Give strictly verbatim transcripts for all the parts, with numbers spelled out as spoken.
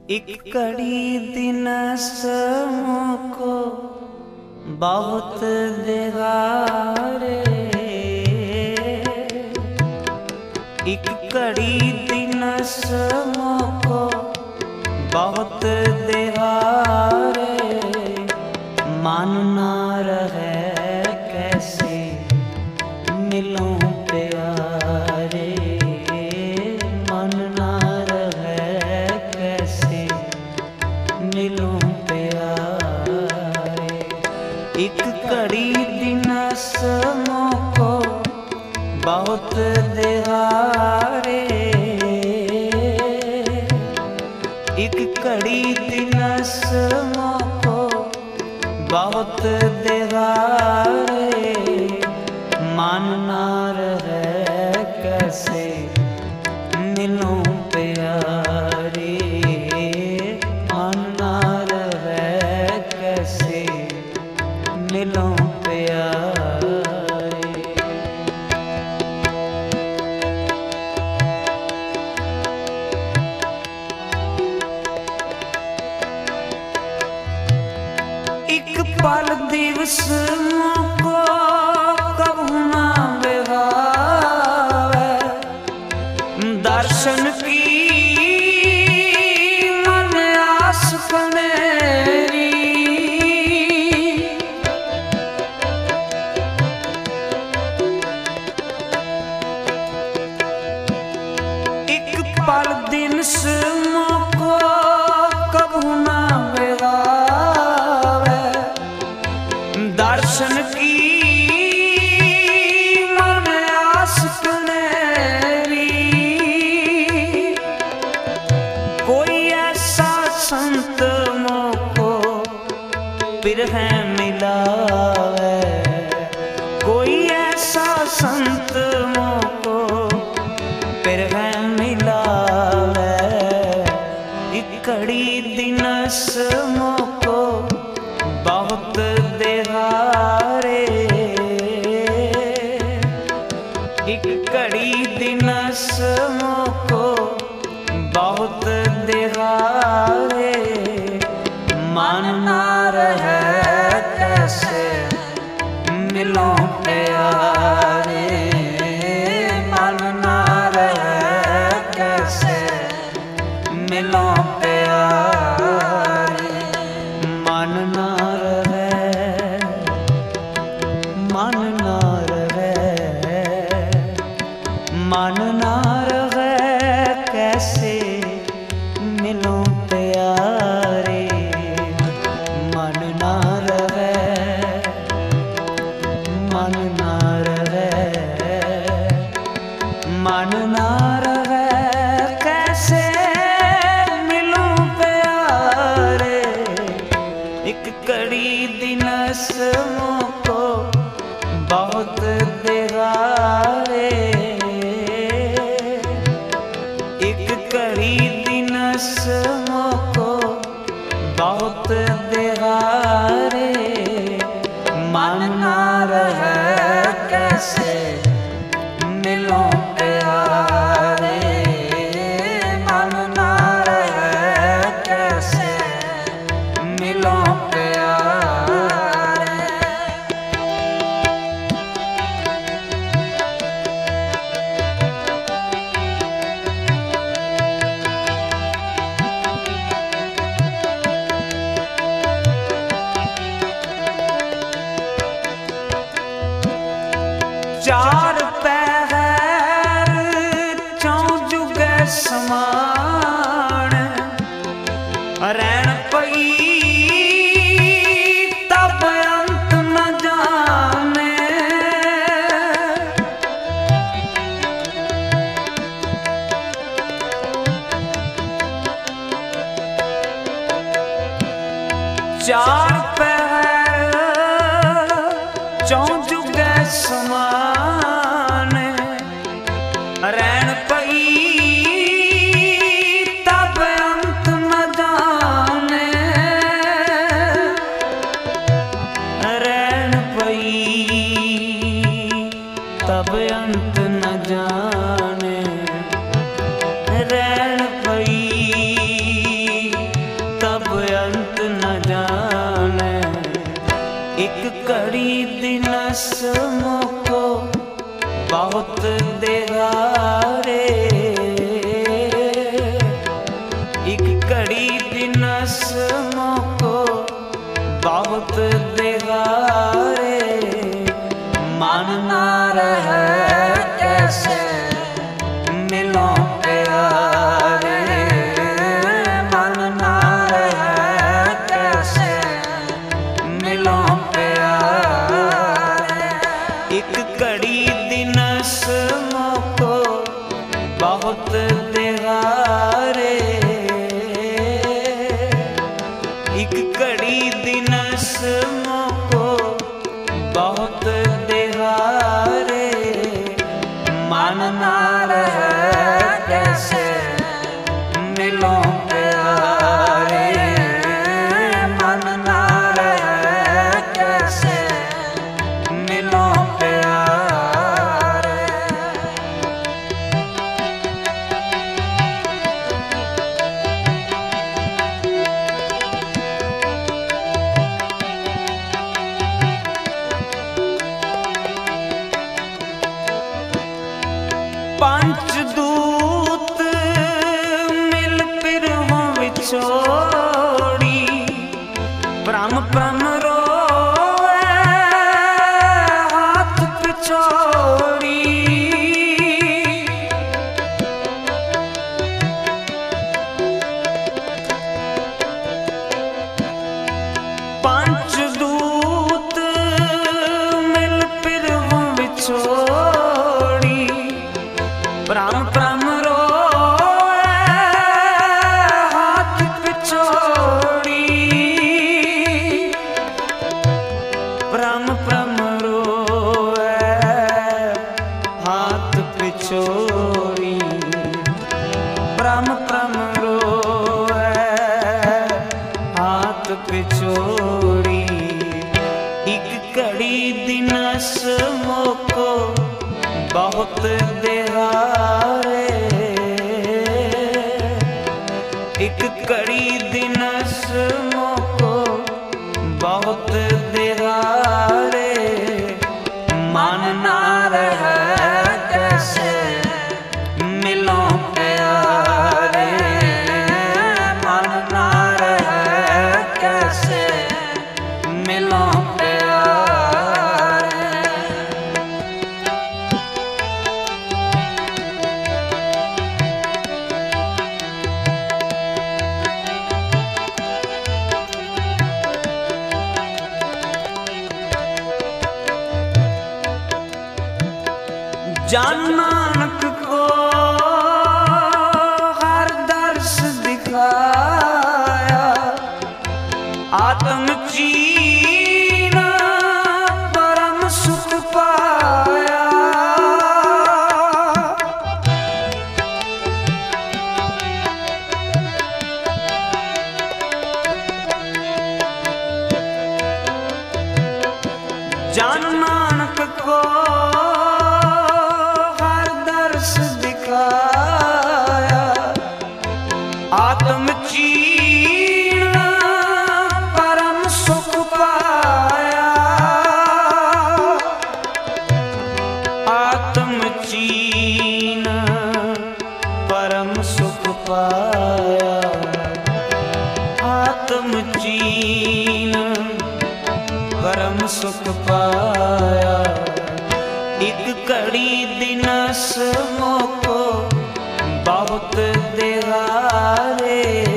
एक कड़ी दिन को बहुत देहारे, एक कड़ी दिन को बहुत देहारे, मानना रहे कैसे मिलूं प्यारे, मानना रहे कैसे मिलूं प्यारे। एक कड़ी दिन को बहुत देहारे, एक कड़ी दिन को बहुत देहारे, मानना रहे कैसे मिलूं प्यारे, मानना रहे कैसे मिलूं प्यारे। एक पल दिवस को कबू ना बेगावे, दर्शन की मन आस कनेरी, एक पल दिन को कबू ना बेगावे, दर्शन की मन आस कनेरी। कोई ऐसा संत मोको बिरह मिलावे, कोई ऐसा संत मोको बिरह मिलावे, एक कड़ी दिनस मोको बहुत देहारे, एक कड़ी दिनस मोको बहुत देहारे, मानना रहे कैसे मिलूं प्यारे, मानना रहे कैसे मिलूं प्यारे, मानना मानना रहे, मानना रहे कैसे मिलूं प्यारे, मानना रहे, मानना रहे, मानना रहे कैसे मिलूं प्यारे। एक कड़ी दिनस मोको बहुत देहारे, एक कड़ी दिनस मोको बहुत देहारे, मानना रहे कैसे मिलूं प्यारे, मानना रहे कैसे मिलूं प्यारे। चार पहर चौं जुगे समान, रैन पई तब अंत न जाने, चार पहर चौं जुगे समान, रैन पई तब अंत न जाने, रैन पई तब अंत न जाने, रैन पई बहुत देहारे। एक घड़ी दिनस मोको बहुत देहारे। मन ना रहे कैसे मिलो प्यारे। मन ना रहे कैसे मिलो प्यारे। एक घड़ी दिनस मोको बहुत देहारे। एक घड़ी दिनस मोको बहुत देहारे। मन ना रहे कैसे मिलो प्यारे। मन ना रहे कैसे मिलो प्यारे। पंचदूत मिल फिर हो विछोड़ी। ब्रह्म ब्रह्म रोए हाथ पिछोड़ी। पंचदूत मिल फिर हो विछोड़ी। ब्रह्म ब्रह्म रोए हाथ पिछोड़ी। ब्रह्म ब्रह्म रोए हाथ पिछोड़ी। ब्रह्म ब्रह्म रोए हाथ पिछोड़ी। एक घड़ी दिनस मोको बहुत देहारे। एक घड़ी दिनस मोको बहुत देहारे। मन ना रहे कैसे मिलो प्यारे। मन ना रहे कैसे मिलो प्यारे। जान नानक को हर दर्श दिखाया। आत्म चीना परम सुख पाया। जान नानक को आत्म चीन परम सुख पाया। आत्म चीन परम सुख पाया। आत्म चीन परम सुख पाया। एक घड़ी दिनस मोको बहुत देहारे।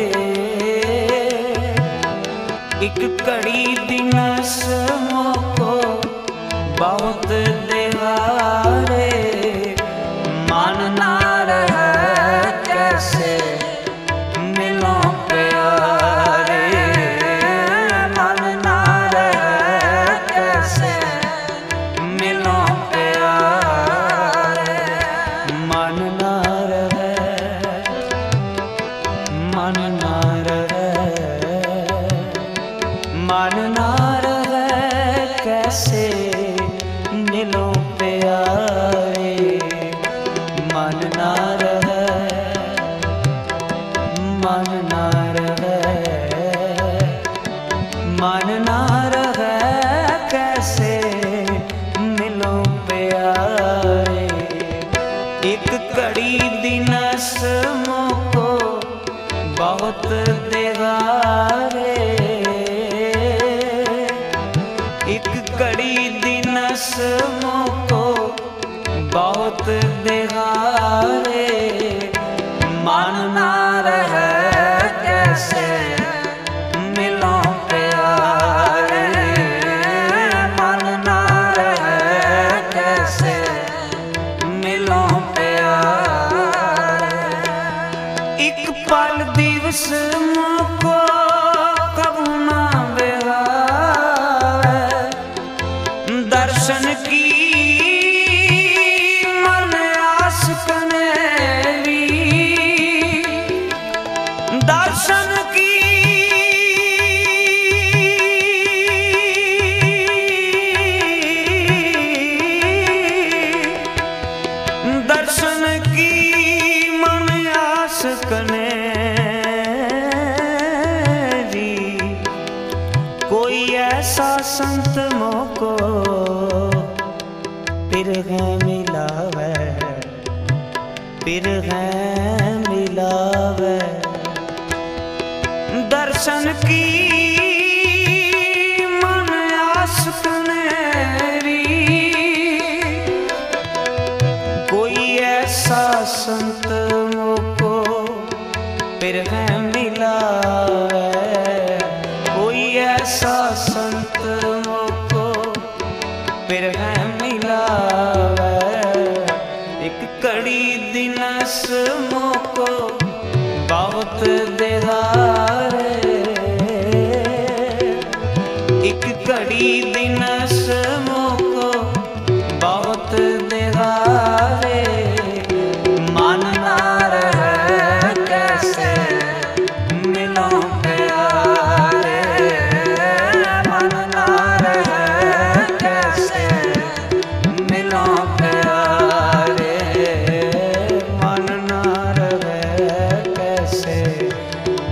एक घड़ी दिनस मोको बहुत देहारे। मन ना रहे कैसे मिलो प्यारे। मन ना रहे कैसे मिलो प्यारे। मन ना रहे मन ना रहे मन ना रहे बहुत देहारे। एक घड़ी दिनस मोको बहुत देहारे। मन ना रहे कैसे मिलो प्यारे। मन ना रहे कैसे मिलो प्यारे। एक पल दिवस मोको कबू ना बेहारे। दर्शन की मन आस कनेरी। दर्शन की दर्शन की मन आस कनेरी। कोई ऐसा संत मोको फिर है मिलावे। फिर है मिलावे। दर्शन की मन आस कनेरी। कोई ऐसा संत मोको फिर है मिलावे। कोई ऐसा संत मोको फिर है मिलावे। एक कड़ी दिनस मोको बहुत देहारे। एक घड़ी दिनस मोको बहुत देहारे। मन ना रहे कैसे मिलो प्यारे। मन ना रहे कैसे मिलो प्यारे। मन ना रहे कैसे